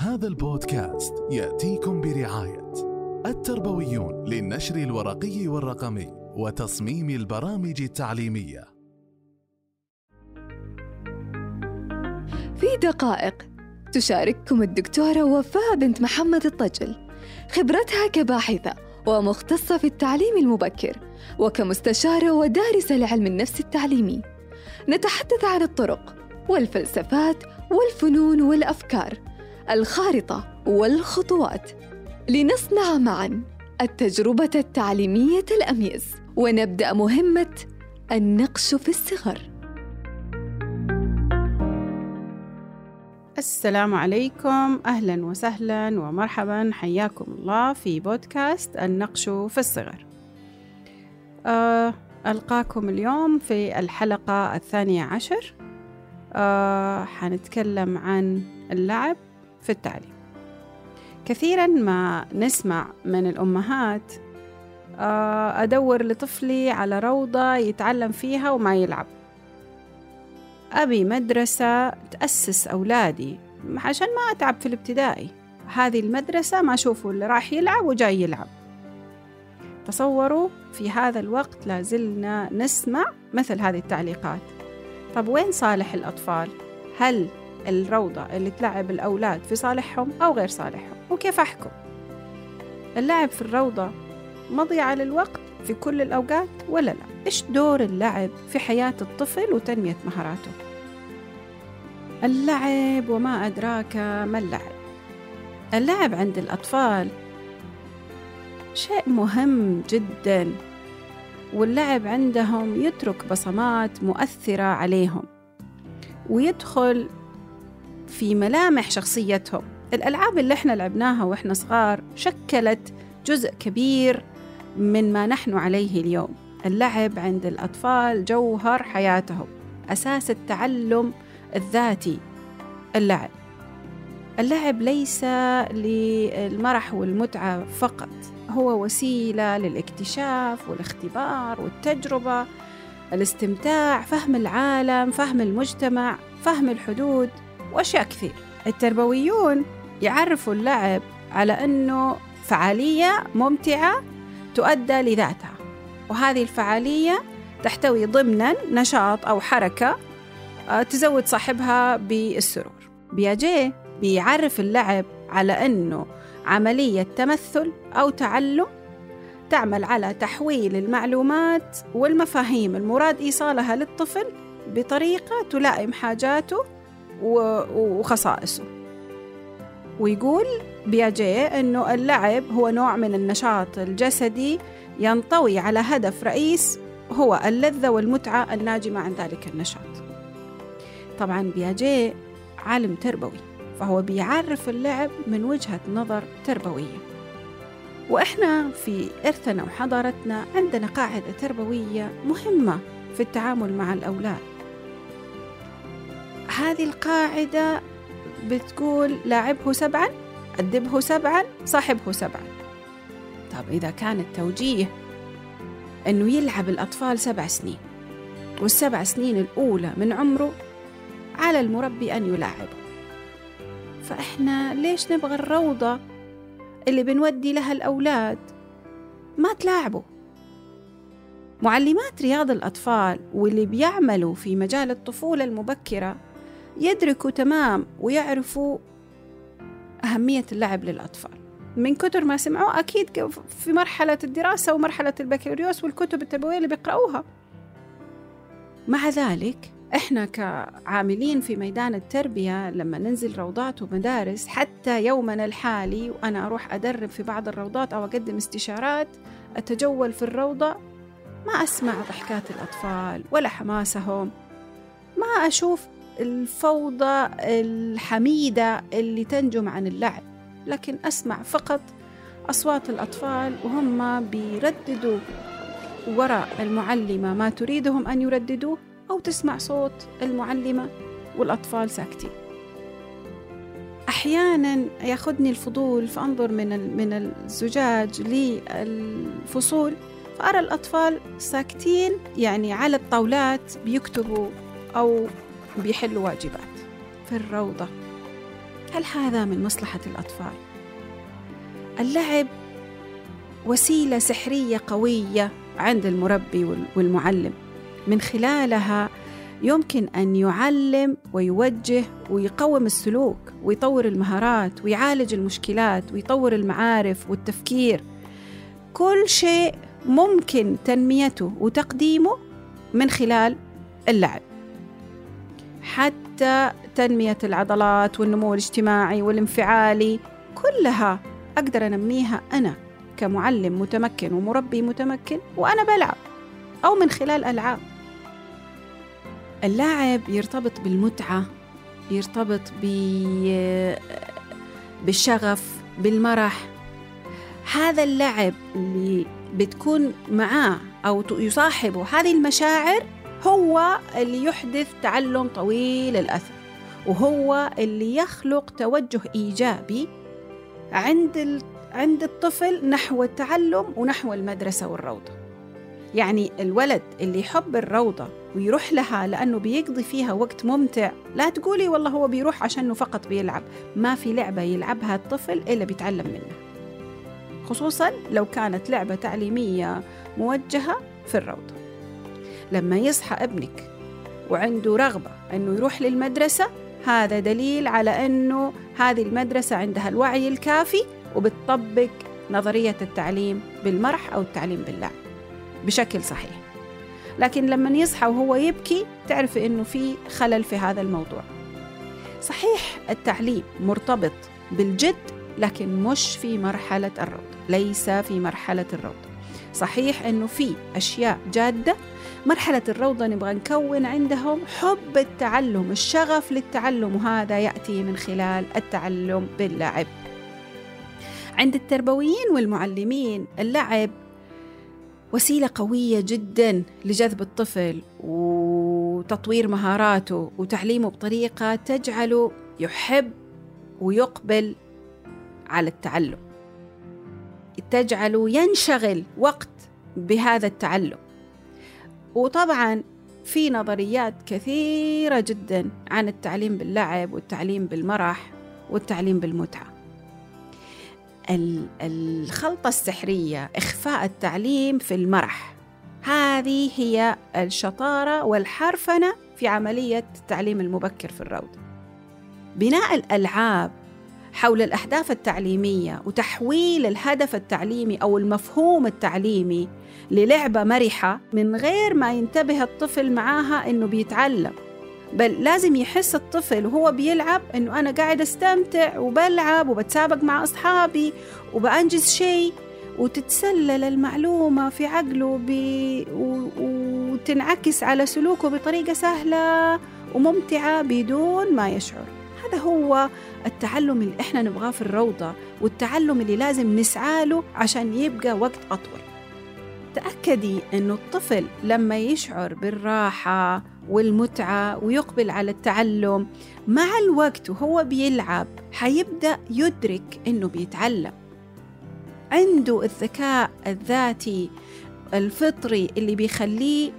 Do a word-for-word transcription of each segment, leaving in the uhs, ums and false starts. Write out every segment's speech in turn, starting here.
هذا البودكاست يأتيكم برعاية التربويون للنشر الورقي والرقمي وتصميم البرامج التعليمية. في دقائق تشارككم الدكتورة وفاء بنت محمد الطجل خبرتها كباحثة ومختصة في التعليم المبكر وكمستشارة ودارسة لعلم النفس التعليمي. نتحدث عن الطرق والفلسفات والفنون والأفكار، الخارطة والخطوات، لنصنع معاً التجربة التعليمية الأميز، ونبدأ مهمة النقش في الصغر. السلام عليكم، أهلاً وسهلاً ومرحباً، حياكم الله في بودكاست النقش في الصغر. أه ألقاكم اليوم في الحلقة الثانية عشر. أه حنتكلم عن اللعب في التعليم. كثيراً ما نسمع من الأمهات أه أدور لطفلي على روضة يتعلم فيها وما يلعب، أبي مدرسة تأسس أولادي عشان ما أتعب في الابتدائي، هذه المدرسة ما أشوفه اللي راح يلعب وجاي يلعب. تصوروا في هذا الوقت لازلنا نسمع مثل هذه التعليقات. طب وين صالح الأطفال؟ هل الروضة اللي تلعب الأولاد في صالحهم أو غير صالحهم؟ وكيف أحكم؟ اللعب في الروضة مضيعة للوقت في كل الأوقات ولا لا؟ إيش دور اللعب في حياة الطفل وتنمية مهاراته؟ اللعب وما أدراك ما اللعب. اللعب عند الأطفال شيء مهم جدا، واللعب عندهم يترك بصمات مؤثرة عليهم ويدخل في ملامح شخصيتهم. الألعاب اللي احنا لعبناها وإحنا صغار شكلت جزء كبير من ما نحن عليه اليوم. اللعب عند الأطفال جوهر حياتهم، أساس التعلم الذاتي. اللعب اللعب ليس للمرح والمتعة فقط، هو وسيلة للاكتشاف والاختبار والتجربة، الاستمتاع، فهم العالم، فهم المجتمع، فهم الحدود وأشياء كثير. التربويون يعرفوا اللعب على أنه فعالية ممتعة تؤدى لذاتها، وهذه الفعالية تحتوي ضمناً نشاط أو حركة تزود صاحبها بالسرور. بياجيه بيعرف اللعب على أنه عملية تمثل أو تعلم تعمل على تحويل المعلومات والمفاهيم المراد إيصالها للطفل بطريقة تلائم حاجاته وخصائصه. ويقول بياجيه أنه اللعب هو نوع من النشاط الجسدي ينطوي على هدف رئيس هو اللذة والمتعة الناجمة عن ذلك النشاط. طبعاً بياجيه عالم تربوي، فهو بيعرف اللعب من وجهة نظر تربوية. وإحنا في إرثنا وحضارتنا عندنا قاعدة تربوية مهمة في التعامل مع الأولاد. هذه القاعدة بتقول لاعبه سبعاً، أدبه سبعاً، صاحبه سبعاً. طب إذا كان التوجيه أنه يلعب الأطفال سبع سنين، والسبع سنين الأولى من عمره على المربي أن يلاعبه، فإحنا ليش نبغى الروضة اللي بنودي لها الأولاد ما تلاعبوا؟ معلمات رياض الأطفال واللي بيعملوا في مجال الطفولة المبكرة يدركوا تمام ويعرفوا أهمية اللعب للأطفال من كتر ما سمعوا أكيد في مرحلة الدراسة ومرحلة البكالوريوس والكتب التربوية اللي بيقرأوها. مع ذلك إحنا كعاملين في ميدان التربية لما ننزل روضات ومدارس حتى يومنا الحالي، وأنا أروح أدرب في بعض الروضات أو أقدم استشارات، أتجول في الروضة ما أسمع ضحكات الأطفال ولا حماسهم، ما أشوف الفوضى الحميدة اللي تنجم عن اللعب، لكن أسمع فقط أصوات الأطفال وهم بيرددوا وراء المعلمة ما تريدهم أن يرددوه، أو تسمع صوت المعلمة والأطفال ساكتين. أحياناً يأخذني الفضول فأنظر من من الزجاج للفصول فأرى الأطفال ساكتين، يعني على الطاولات بيكتبوا أو بيحلوا واجبات. في الروضة هل هذا من مصلحة الأطفال؟ اللعب وسيلة سحرية قوية عند المربي والمعلم، من خلالها يمكن أن يعلم ويوجه ويقوم السلوك ويطور المهارات ويعالج المشكلات ويطور المعارف والتفكير. كل شيء ممكن تنميته وتقديمه من خلال اللعب، حتى تنمية العضلات والنمو الاجتماعي والانفعالي كلها أقدر أنميها أنا كمعلم متمكن ومربي متمكن وأنا بلعب أو من خلال ألعاب. اللعب يرتبط بالمتعة، يرتبط بالشغف، بالمرح. هذا اللعب اللي بتكون معاه أو يصاحبه هذه المشاعر هو اللي يحدث تعلم طويل الأثر، وهو اللي يخلق توجه إيجابي عند عند الطفل نحو التعلم ونحو المدرسة والروضة. يعني الولد اللي يحب الروضة ويروح لها لأنه بيقضي فيها وقت ممتع، لا تقولي والله هو بيروح عشانه فقط بيلعب، ما في لعبة يلعبها الطفل إلا بيتعلم منها، خصوصاً لو كانت لعبة تعليمية موجهة في الروضة. لما يصحى ابنك وعنده رغبة أنه يروح للمدرسة، هذا دليل على أنه هذه المدرسة عندها الوعي الكافي وبتطبق نظرية التعليم بالمرح أو التعليم باللعب بشكل صحيح. لكن لما يصحى وهو يبكي تعرف أنه في خلل في هذا الموضوع. صحيح التعليم مرتبط بالجد، لكن مش في مرحلة الروضة، ليس في مرحلة الروضة. صحيح أنه في أشياء جادة مرحلة الروضة نبغى نكون عندهم حب التعلم، الشغف للتعلم، وهذا يأتي من خلال التعلم باللعب. عند التربويين والمعلمين اللعب وسيلة قوية جدا لجذب الطفل وتطوير مهاراته وتعليمه بطريقة تجعله يحب ويقبل على التعلم، تجعله ينشغل وقت بهذا التعلم. وطبعا في نظريات كثيرة جدا عن التعليم باللعب والتعليم بالمرح والتعليم بالمتعة. الخلطة السحرية إخفاء التعليم في المرح، هذه هي الشطارة والحرفنة في عملية التعليم المبكر في الروضة. بناء الألعاب حول الأهداف التعليمية وتحويل الهدف التعليمي أو المفهوم التعليمي للعبة مرحة من غير ما ينتبه الطفل معاها إنه بيتعلم، بل لازم يحس الطفل وهو بيلعب إنه أنا قاعد أستمتع وبلعب وبتسابق مع أصحابي وبأنجز شيء، وتتسلل المعلومة في عقله بي وتنعكس على سلوكه بطريقة سهلة وممتعة بدون ما يشعر. هذا هو التعلم اللي إحنا نبغاه في الروضة، والتعلم اللي لازم نسعى له عشان يبقى وقت أطول. تأكدي أنه الطفل لما يشعر بالراحة والمتعة ويقبل على التعلم مع الوقت وهو بيلعب حيبدأ يدرك أنه بيتعلم، عنده الذكاء الذاتي الفطري اللي بيخليه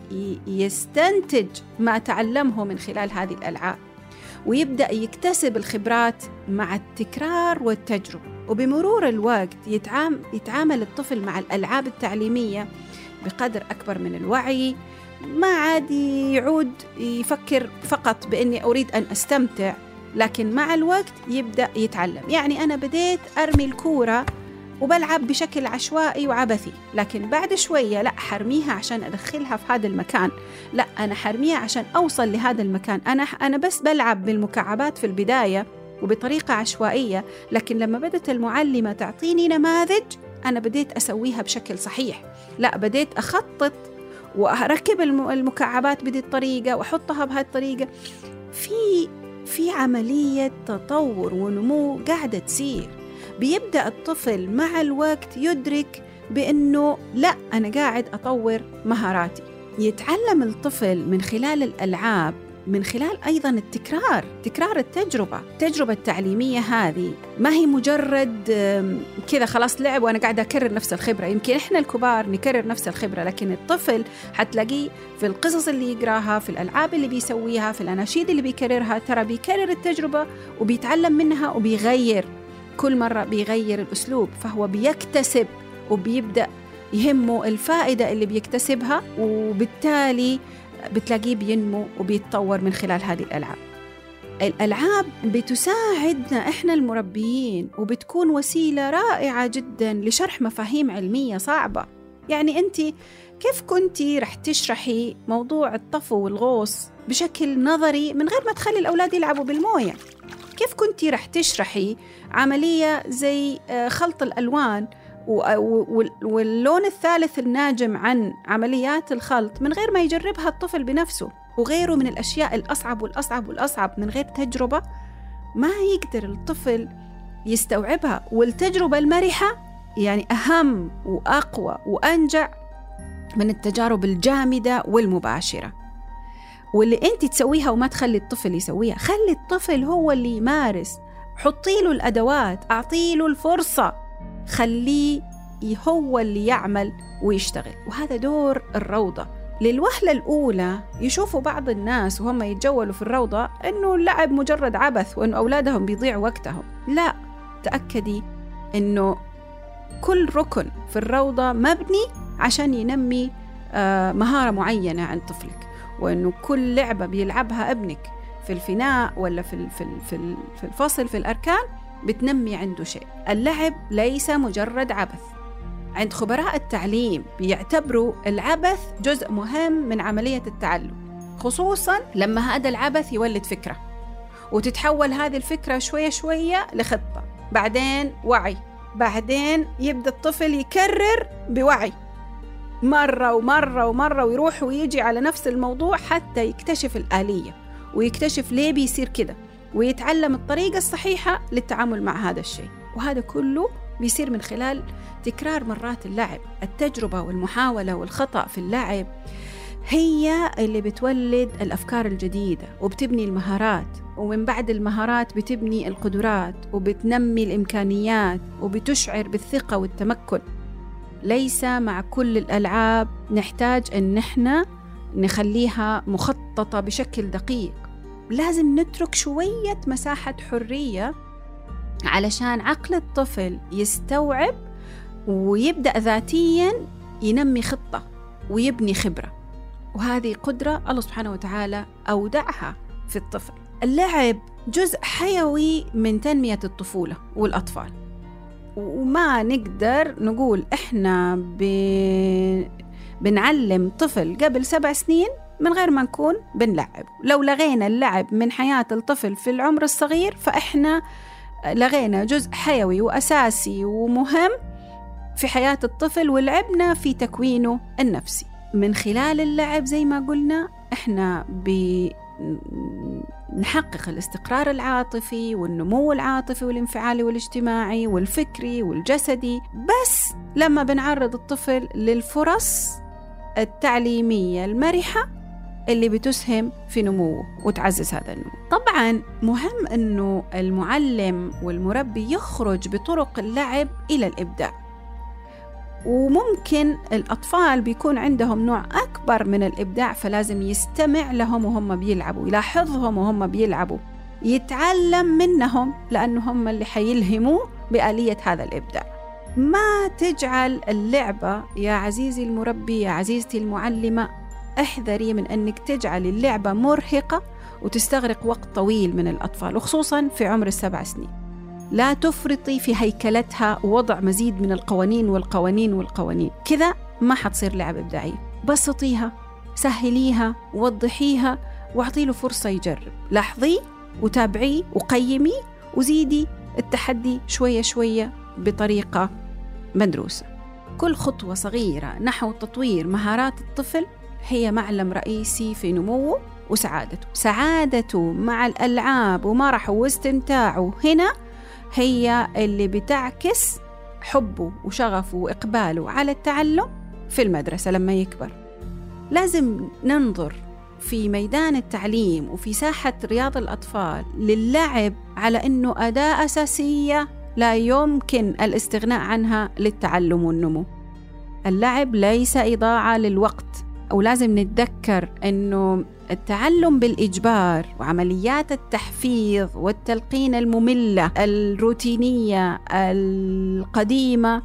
يستنتج ما تعلمه من خلال هذه الألعاب، ويبدأ يكتسب الخبرات مع التكرار والتجربة. وبمرور الوقت يتعامل, يتعامل الطفل مع الألعاب التعليمية بقدر أكبر من الوعي، ما عاد يعود يفكر فقط بأني أريد أن أستمتع، لكن مع الوقت يبدأ يتعلم. يعني أنا بديت أرمي الكورة وبلعب بشكل عشوائي وعبثي، لكن بعد شوية لا، حرميها عشان أدخلها في هذا المكان، لا أنا حرميها عشان أوصل لهذا المكان. أنا أنا بس بلعب بالمكعبات في البداية وبطريقة عشوائية، لكن لما بدت المعلمة تعطيني نماذج أنا بديت أسويها بشكل صحيح، لا بديت أخطط وأركب المكعبات بهذه الطريقة وأحطها بهذه الطريقة. في في عملية تطور ونمو قاعدة تصير. بيبدأ الطفل مع الوقت يدرك بأنه لا، أنا قاعد أطور مهاراتي. يتعلم الطفل من خلال الألعاب من خلال أيضاً التكرار، تكرار التجربة. التجربة التعليمية هذه ما هي مجرد كذا خلاص لعب وأنا قاعدة أكرر نفس الخبرة. يمكن إحنا الكبار نكرر نفس الخبرة، لكن الطفل حتلاقيه في القصص اللي يقراها، في الألعاب اللي بيسويها، في الأناشيد اللي بيكررها، ترى بيكرر التجربة وبيتعلم منها وبيغير كل مرة، بيغير الأسلوب، فهو بيكتسب وبيبدأ يهمه الفائدة اللي بيكتسبها، وبالتالي بتلاقيه بينمو وبيتطور من خلال هذه الألعاب. الألعاب بتساعدنا إحنا المربيين، وبتكون وسيلة رائعة جدا لشرح مفاهيم علمية صعبة. يعني أنت كيف كنتي رح تشرحي موضوع الطفو والغوص بشكل نظري من غير ما تخلي الأولاد يلعبوا بالموية؟ كيف كنتي رح تشرحي عملية زي خلط الألوان واللون الثالث الناجم عن عمليات الخلط من غير ما يجربها الطفل بنفسه، وغيره من الأشياء الأصعب والأصعب والأصعب من غير تجربة؟ ما يقدر الطفل يستوعبها. والتجربة المرحة يعني أهم وأقوى وأنجع من التجارب الجامدة والمباشرة، واللي أنت تسويها وما تخلي الطفل يسويها. خلي الطفل هو اللي يمارس، حطي له الأدوات، أعطي له الفرصة، خليه هو اللي يعمل ويشتغل. وهذا دور الروضة. للوهلة الأولى يشوفوا بعض الناس وهم يتجولوا في الروضة أنه اللعب مجرد عبث وأنه أولادهم بيضيعوا وقتهم. لا، تأكدي أنه كل ركن في الروضة مبني عشان ينمي مهارة معينة عند طفلك، وأنه كل لعبة بيلعبها ابنك في الفناء ولا في في الفصل في الأركان بتنمي عنده شيء. اللعب ليس مجرد عبث. عند خبراء التعليم بيعتبروا العبث جزء مهم من عملية التعلم، خصوصاً لما هذا العبث يولد فكرة، وتتحول هذه الفكرة شوية شوية لخطة، بعدين وعي، بعدين يبدأ الطفل يكرر بوعي مرة ومرة ومرة، ويروح ويجي على نفس الموضوع حتى يكتشف الآلية ويكتشف ليه بيصير كده، ويتعلم الطريقة الصحيحة للتعامل مع هذا الشيء. وهذا كله بيصير من خلال تكرار مرات اللعب. التجربة والمحاولة والخطأ في اللعب هي اللي بتولد الأفكار الجديدة وبتبني المهارات، ومن بعد المهارات بتبني القدرات وبتنمي الإمكانيات وبتشعر بالثقة والتمكن. ليس مع كل الألعاب نحتاج أن نحن نخليها مخططة بشكل دقيق. لازم نترك شوية مساحة حرية علشان عقل الطفل يستوعب ويبدأ ذاتياً ينمي خطة ويبني خبرة، وهذه قدرة الله سبحانه وتعالى أودعها في الطفل. اللعب جزء حيوي من تنمية الطفولة والأطفال، وما نقدر نقول إحنا ب... بنعلم طفل قبل سبع سنين من غير ما نكون بنلعب. لو لغينا اللعب من حياة الطفل في العمر الصغير فإحنا لغينا جزء حيوي وأساسي ومهم في حياة الطفل، ولعبنا في تكوينه النفسي. من خلال اللعب زي ما قلنا إحنا بنحقق الاستقرار العاطفي والنمو العاطفي والانفعالي والاجتماعي والفكري والجسدي، بس لما بنعرض الطفل للفرص التعليمية المرحة اللي بتسهم في نموه وتعزز هذا النمو. طبعاً مهم أنه المعلم والمربي يخرج بطرق اللعب إلى الإبداع، وممكن الأطفال بيكون عندهم نوع أكبر من الإبداع، فلازم يستمع لهم وهم بيلعبوا، يلاحظهم وهم بيلعبوا، يتعلم منهم، لأنه هم اللي حيلهموه بآلية هذا الإبداع. ما تجعل اللعبة يا عزيزي المربي، يا عزيزتي المعلمة، احذري من أنك تجعل اللعبة مرهقة وتستغرق وقت طويل من الأطفال، وخصوصاً في عمر السبع سنين. لا تفرطي في هيكلتها ووضع مزيد من القوانين والقوانين والقوانين، كذا ما حتصير لعبة إبداعية. بسطيها، سهليها، وضحيها، واعطي له فرصة يجرب. لاحظي وتابعي وقيمي وزيدي التحدي شوية شوية بطريقة مدروسة. كل خطوة صغيرة نحو تطوير مهارات الطفل هي معلم رئيسي في نموه وسعادته. سعادته مع الألعاب ومرحه واستمتاعه هنا هي اللي بتعكس حبه وشغفه وإقباله على التعلم في المدرسة لما يكبر. لازم ننظر في ميدان التعليم وفي ساحة رياض الأطفال للعب على أنه أداة أساسية لا يمكن الاستغناء عنها للتعلم والنمو. اللعب ليس إضاعة للوقت، أو لازم نتذكر أنه التعلم بالإجبار وعمليات التحفيظ والتلقين المملة الروتينية القديمة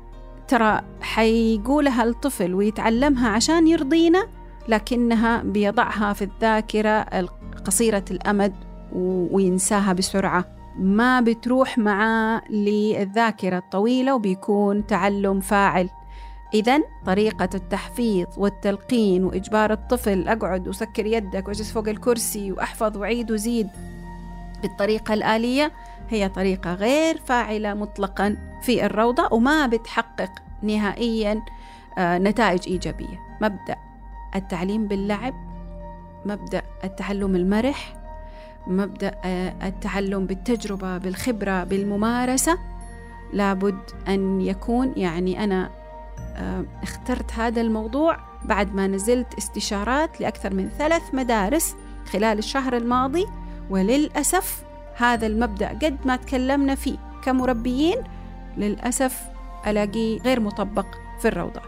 ترى حيقولها الطفل ويتعلمها عشان يرضينا، لكنها بيضعها في الذاكرة قصيرة الأمد وينساها بسرعة، ما بتروح معاه للذاكرة الطويلة وبيكون تعلم فاعل. إذن طريقة التحفيظ والتلقين وإجبار الطفل أقعد وسكر يدك واجلس فوق الكرسي وأحفظ وعيد وزيد بالطريقة الآلية هي طريقة غير فاعلة مطلقا في الروضة، وما بتحقق نهائيا نتائج إيجابية. مبدأ التعليم باللعب، مبدأ التعلم المرح، مبدأ التعلم بالتجربة بالخبرة بالممارسة لابد أن يكون. يعني أنا اخترت هذا الموضوع بعد ما نزلت استشارات لأكثر من ثلاث مدارس خلال الشهر الماضي، وللأسف هذا المبدأ قد ما تكلمنا فيه كمربيين للأسف ألاقيه غير مطبق في الروضات.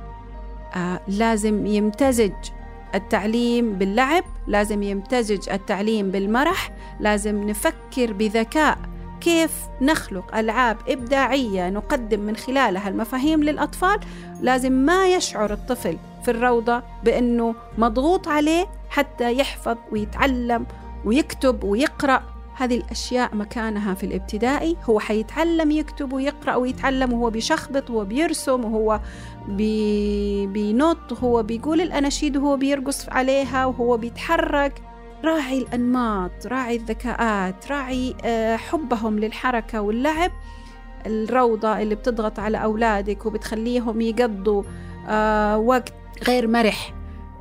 آه لازم يمتزج التعليم باللعب، لازم يمتزج التعليم بالمرح، لازم نفكر بذكاء كيف نخلق ألعاب إبداعية نقدم من خلالها المفاهيم للأطفال. لازم ما يشعر الطفل في الروضة بأنه مضغوط عليه حتى يحفظ ويتعلم ويكتب ويقرأ. هذه الأشياء مكانها في الابتدائي. هو حيتعلم يكتب ويقرأ ويتعلم وهو بيشخبط وهو بيرسم وهو بي... بينط وهو بيقول الأناشيد وهو بيرقص عليها وهو بيتحرك. راعي الأنماط، راعي الذكاءات، راعي حبهم للحركة واللعب. الروضة اللي بتضغط على أولادك وبتخليهم يقضوا وقت غير مرح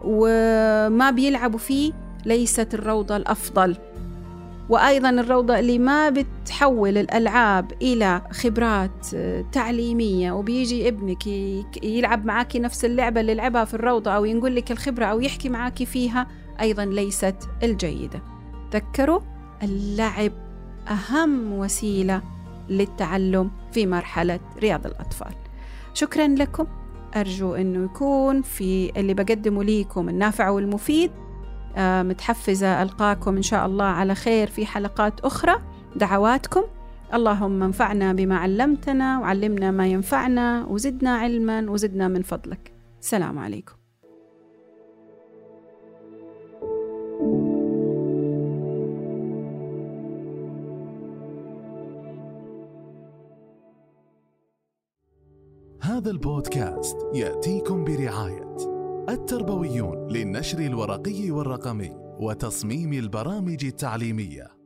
وما بيلعبوا فيه ليست الروضة الأفضل. وأيضا الروضة اللي ما بتحول الألعاب إلى خبرات تعليمية وبيجي ابنك يلعب معاكي نفس اللعبة اللي لعبها في الروضة أو ينقل لك الخبرة أو يحكي معاكي فيها أيضا ليست الجيدة. تذكروا اللعب أهم وسيلة للتعلم في مرحلة رياض الأطفال. شكرا لكم، أرجو أنه يكون في اللي بقدمه ليكم النافع والمفيد. آه متحفزة ألقاكم إن شاء الله على خير في حلقات أخرى. دعواتكم. اللهم انفعنا بما علمتنا وعلمنا ما ينفعنا وزدنا علما وزدنا من فضلك. السلام عليكم. هذا البودكاست يأتيكم برعاية التربويون للنشر الورقي والرقمي وتصميم البرامج التعليمية.